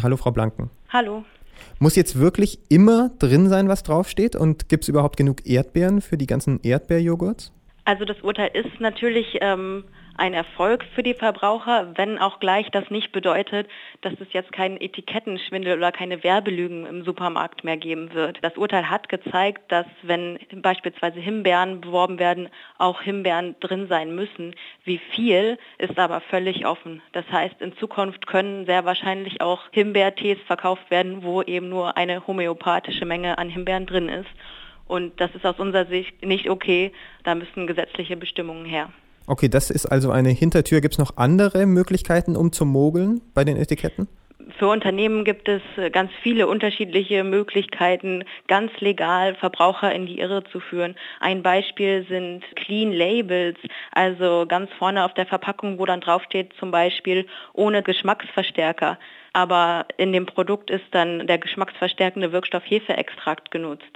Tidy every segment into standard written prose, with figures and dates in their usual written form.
Hallo Frau Blanken. Hallo. Muss jetzt wirklich immer drin sein, was draufsteht? Und gibt es überhaupt genug Erdbeeren für die ganzen Erdbeerjoghurts? Also das Urteil ist natürlich ein Erfolg für die Verbraucher, wenn auch gleich das nicht bedeutet, dass es jetzt keinen Etikettenschwindel oder keine Werbelügen im Supermarkt mehr geben wird. Das Urteil hat gezeigt, dass wenn beispielsweise Himbeeren beworben werden, auch Himbeeren drin sein müssen. Wie viel ist aber völlig offen. Das heißt, in Zukunft können sehr wahrscheinlich auch Himbeertees verkauft werden, wo eben nur eine homöopathische Menge an Himbeeren drin ist. Und das ist aus unserer Sicht nicht okay. Da müssen gesetzliche Bestimmungen her. Okay, das ist also eine Hintertür. Gibt es noch andere Möglichkeiten, um zu mogeln bei den Etiketten? Für Unternehmen gibt es ganz viele unterschiedliche Möglichkeiten, ganz legal Verbraucher in die Irre zu führen. Ein Beispiel sind Clean Labels, also ganz vorne auf der Verpackung, wo dann draufsteht zum Beispiel ohne Geschmacksverstärker. Aber in dem Produkt ist dann der geschmacksverstärkende Wirkstoff Hefeextrakt genutzt.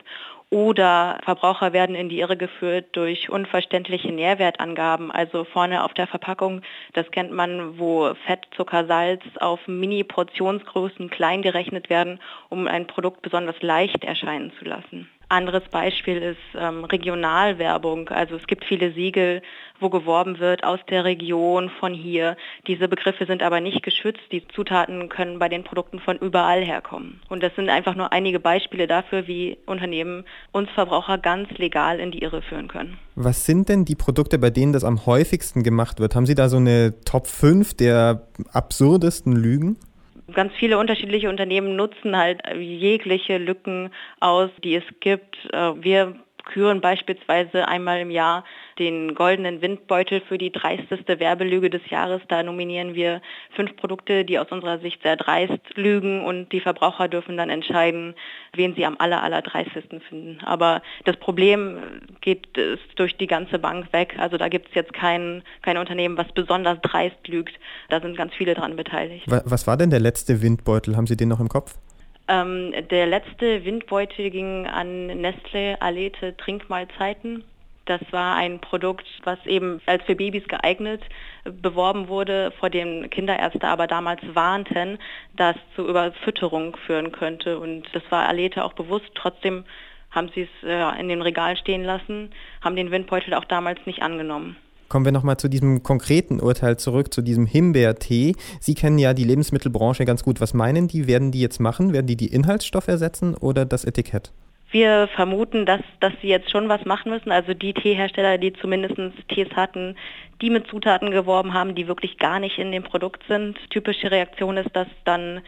Oder Verbraucher werden in die Irre geführt durch unverständliche Nährwertangaben. Also vorne auf der Verpackung, das kennt man, wo Fett, Zucker, Salz auf Mini-Portionsgrößen klein gerechnet werden, um ein Produkt besonders leicht erscheinen zu lassen. Anderes Beispiel ist Regionalwerbung. Also es gibt viele Siegel, wo geworben wird aus der Region, von hier. Diese Begriffe sind aber nicht geschützt. Die Zutaten können bei den Produkten von überall herkommen. Und das sind einfach nur einige Beispiele dafür, wie Unternehmen uns Verbraucher ganz legal in die Irre führen können. Was sind denn die Produkte, bei denen das am häufigsten gemacht wird? Haben Sie da so eine Top 5 der absurdesten Lügen? Ganz viele unterschiedliche Unternehmen nutzen halt jegliche Lücken aus, die es gibt. Wir küren beispielsweise einmal im Jahr den goldenen Windbeutel für die dreisteste Werbelüge des Jahres. Da nominieren wir 5 Produkte, die aus unserer Sicht sehr dreist lügen, und die Verbraucher dürfen dann entscheiden, wen sie am allerdreistesten finden. Aber das Problem geht durch die ganze Bank weg. Also da gibt es jetzt kein Unternehmen, was besonders dreist lügt. Da sind ganz viele dran beteiligt. Was war denn der letzte Windbeutel? Haben Sie den noch im Kopf? Der letzte Windbeutel ging an Nestlé Alete Trinkmahlzeiten. Das war ein Produkt, was eben als für Babys geeignet beworben wurde, vor dem Kinderärzte aber damals warnten, dass zu Überfütterung führen könnte. Und das war Alete auch bewusst. Trotzdem haben sie es in den Regalen stehen lassen, haben den Windbeutel auch damals nicht angenommen. Kommen wir nochmal zu diesem konkreten Urteil zurück, zu diesem Himbeertee. Sie kennen ja die Lebensmittelbranche ganz gut. Was meinen die? Werden die jetzt machen? Werden die Inhaltsstoffe ersetzen oder das Etikett? Wir vermuten, dass sie jetzt schon was machen müssen. Also die Teehersteller, die zumindest Tees hatten, die mit Zutaten geworben haben, die wirklich gar nicht in dem Produkt sind. Typische Reaktion ist, dass dann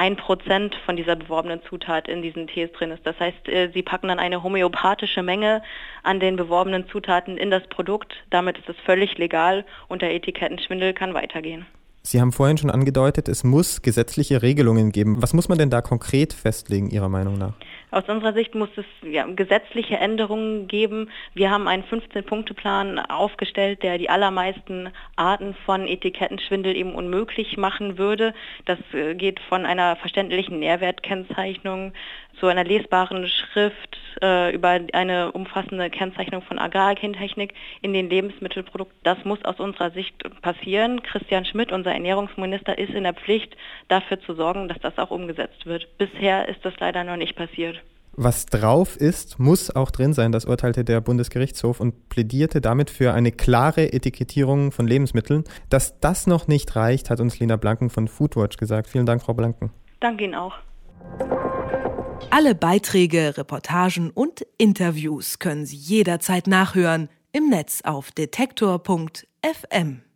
1% von dieser beworbenen Zutat in diesen Tees drin ist. Das heißt, sie packen dann eine homöopathische Menge an den beworbenen Zutaten in das Produkt. Damit ist es völlig legal und der Etikettenschwindel kann weitergehen. Sie haben vorhin schon angedeutet, es muss gesetzliche Regelungen geben. Was muss man denn da konkret festlegen, Ihrer Meinung nach? Aus unserer Sicht muss es gesetzliche Änderungen geben. Wir haben einen 15-Punkte-Plan aufgestellt, der die allermeisten Arten von Etikettenschwindel eben unmöglich machen würde. Das geht von einer verständlichen Nährwertkennzeichnung zu einer lesbaren Schrift über eine umfassende Kennzeichnung von Agrargentechnik in den Lebensmittelprodukten. Das muss aus unserer Sicht passieren. Christian Schmidt, unser Ernährungsminister, ist in der Pflicht, dafür zu sorgen, dass das auch umgesetzt wird. Bisher ist das leider noch nicht passiert. Was drauf ist, muss auch drin sein, das urteilte der Bundesgerichtshof und plädierte damit für eine klare Etikettierung von Lebensmitteln. Dass das noch nicht reicht, hat uns Lena Blanken von Foodwatch gesagt. Vielen Dank, Frau Blanken. Danke Ihnen auch. Alle Beiträge, Reportagen und Interviews können Sie jederzeit nachhören im Netz auf detektor.fm.